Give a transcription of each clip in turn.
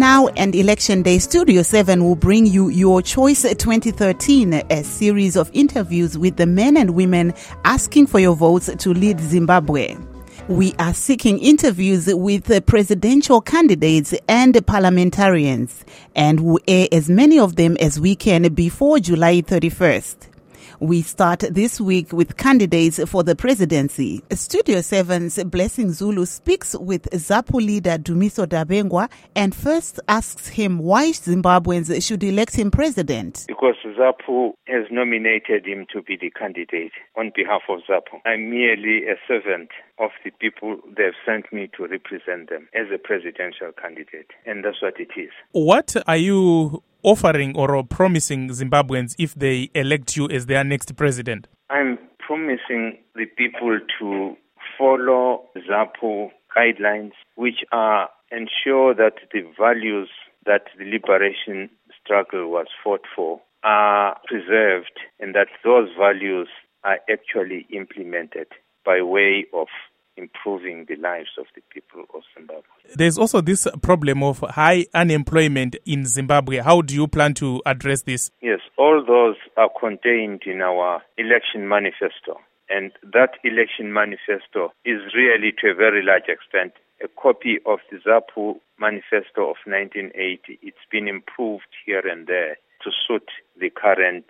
now and Election Day, Studio 7 will bring you Your Choice 2013, a series of interviews with the men and women asking for your votes to lead Zimbabwe. We are seeking interviews with presidential candidates and parliamentarians, and will air as many of them as we can before July 31st. We start this week with candidates for the presidency. Studio 7's Blessing Zulu speaks with ZAPU leader Dumiso Dabengwa and first asks him why Zimbabweans should elect him president. Because ZAPU has nominated him to be the candidate on behalf of ZAPU. I'm merely a servant of the people they've sent me to represent them as a presidential candidate, and that's what it is. What are you offering or promising Zimbabweans if they elect you as their next president? I'm promising the people to follow ZAPU guidelines, which are ensure that the values that the liberation struggle was fought for are preserved and that those values are actually implemented by way of improving the lives of the people of Zimbabwe. There's also this problem of high unemployment in Zimbabwe. How do you plan to address this? Yes, all those are contained in our election manifesto. And that election manifesto is really, to a very large extent, a copy of the ZAPU manifesto of 1980. It's been improved here and there to suit the current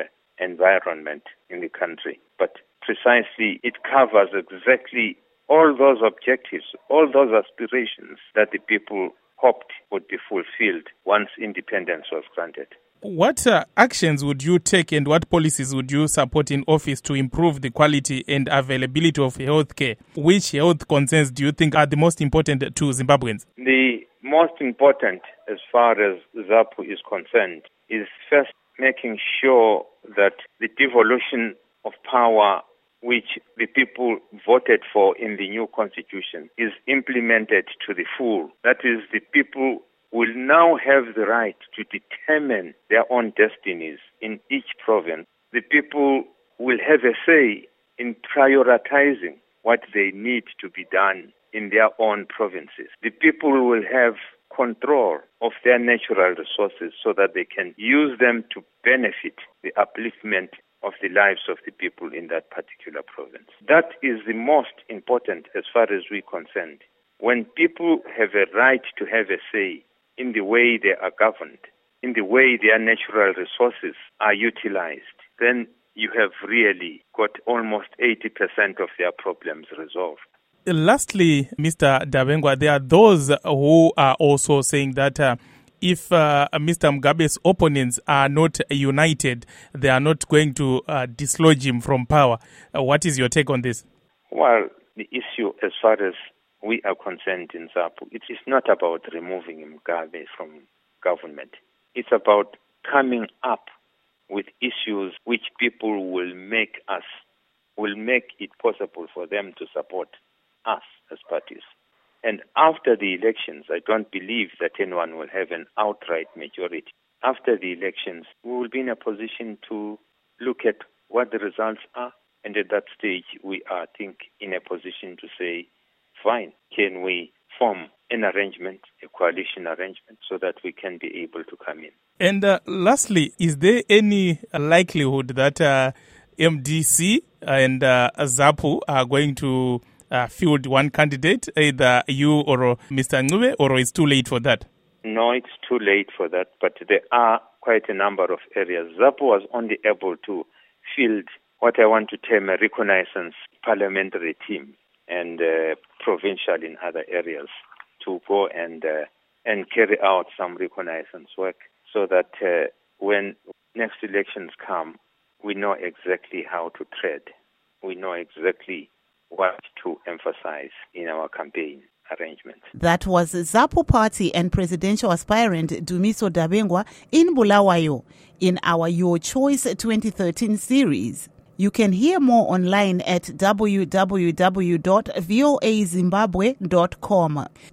environment in the country. But precisely, it covers exactly all those objectives, all those aspirations that the people hoped would be fulfilled once independence was granted. What actions would you take and what policies would you support in office to improve the quality and availability of health care? Which health concerns do you think are the most important to Zimbabweans? The most important, as far as ZAPU is concerned, is first making sure that the devolution of power which the people voted for in the new constitution is implemented to the full. That is, the people will now have the right to determine their own destinies in each province. The people will have a say in prioritizing what they need to be done in their own provinces. The people will have control of their natural resources so that they can use them to benefit the upliftment of the lives of the people in that particular province. That is the most important as far as we're concerned. When people have a right to have a say in the way they are governed, in the way their natural resources are utilized, then you have really got almost 80% of their problems resolved. Lastly, Mr. Dabengwa, there are those who are also saying that if Mr. Mugabe's opponents are not united, they are not going to dislodge him from power. What is your take on this? Well, the issue as far as we are concerned in ZAPU, it is not about removing Mugabe from government. It's about coming up with issues which people will make it possible for them to support us as parties. And after the elections, I don't believe that anyone will have an outright majority. After the elections, we will be in a position to look at what the results are. And at that stage, we are, I think, in a position to say, fine, can we form an arrangement, a coalition arrangement, so that we can be able to come in. And lastly, is there any likelihood that MDC and ZAPU are going to field one candidate, either you or Mr. Ncube, or it's too late for that? No, it's too late for that, but there are quite a number of areas. ZAPU was only able to field what I want to term a reconnaissance parliamentary team and provincial in other areas to go and carry out some reconnaissance work so that when next elections come, we know exactly how to tread. We know exactly what to emphasize in our campaign arrangements. That was ZAPU party and presidential aspirant Dumiso Dabengwa in Bulawayo in our Your Choice 2013 series. You can hear more online at www.voazimbabwe.com.